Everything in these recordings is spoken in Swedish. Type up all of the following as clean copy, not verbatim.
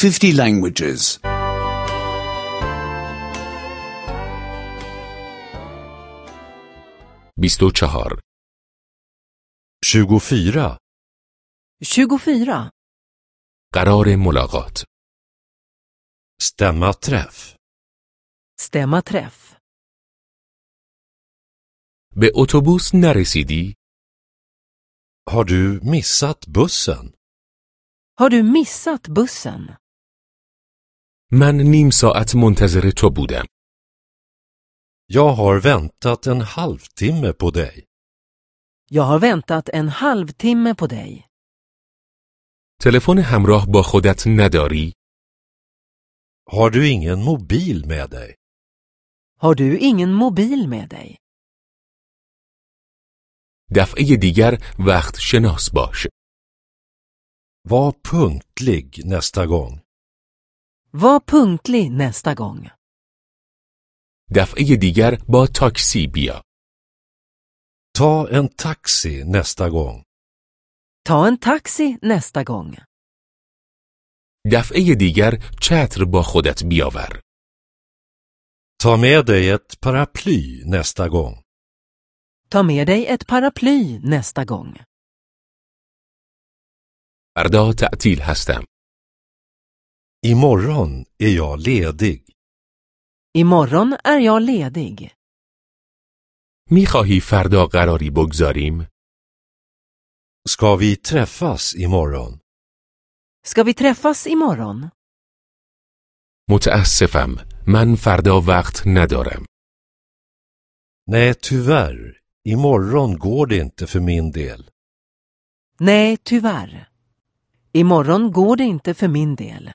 50 languages. 24 24. 24. قرار ملاقات Stämma träff. Stämma träff. به اتوبوس نرسیدی؟ Har du missat bussen? Har du missat bussen? من نیم ساعت منتظر تو بودم. Jag har väntat en halvtimme på dig. Jag har väntat en halvtimme på dig. تلفن همراه با خودت نداری؟ Har du ingen mobil med dig? Har du ingen mobil med dig? دفعه دیگر وقت شناس باش. Var punktlig nästa gång. Var punktlig nästa gång. دفعه دیگر با تاکسی بیا. Ta en taxi nästa gång. Ta en taxi nästa gång. دفعه دیگر چتر با خودت بیاور. Ta med dig ett paraply nästa gång. Ta med dig ett paraply nästa gång. فردا تعطیل هستم. Imorgon är jag ledig. Imorgon är jag ledig. میخواهی فردا قراری بگذاریم؟ Ska vi träffas imorgon? Ska vi träffas imorgon? متاسفم. من فردا وقت ندارم. Nej, tyvärr. Imorgon går det inte för min del. Nej, tyvärr. Imorgon går det inte för min del.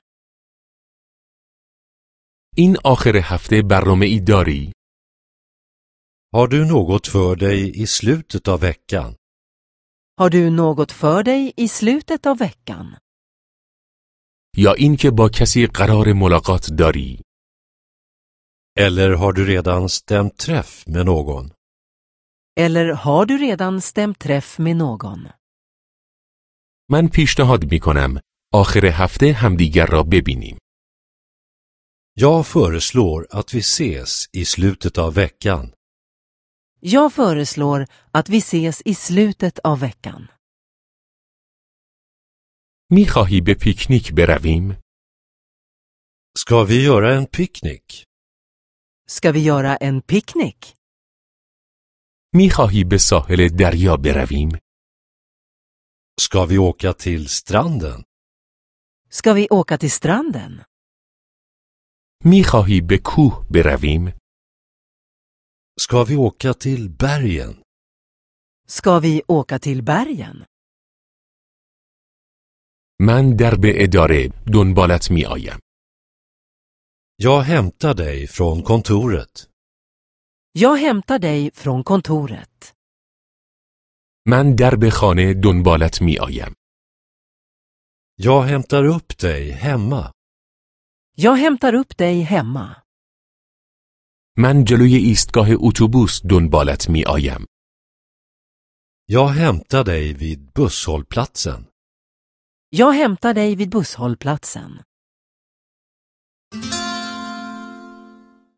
این آخر هفته برنامه‌ای داری؟ Har du något för dig i slutet av veckan? Har du något för dig i slutet av veckan? یا اینکه با کسی قرار ملاقات داری؟ Eller har du redan stämt träff med någon? Eller har du redan stämt träff med någon? من پیشنهاد میکنم آخر هفته همدیگر را ببینیم. Jag föreslår att vi ses i slutet av veckan. Jag föreslår att vi ses i slutet av veckan. میخواهی به پیکنیک برویم؟ Ska vi göra en picknick? Ska vi göra en picknick? میخواهی به ساحل دریا برویم؟ Ska vi åka till stranden? Ska vi åka till stranden? میخواهی به کوه برویم؟ Ska vi åka till bergen? Ska vi åka till bergen? من در به اداره دنبالت می آیم. Jag hämtar dig från kontoret. Jag hämtar dig från kontoret. من در به خانه دنبالت می آیم. Jag hämtar upp dig hemma. Jag hämtar upp dig hemma. من جلوی ایستگاه اتوبوس دنبالت می آیم. Jag hämtar dig vid busshållplatsen. Jag hämtar dig vid busshållplatsen.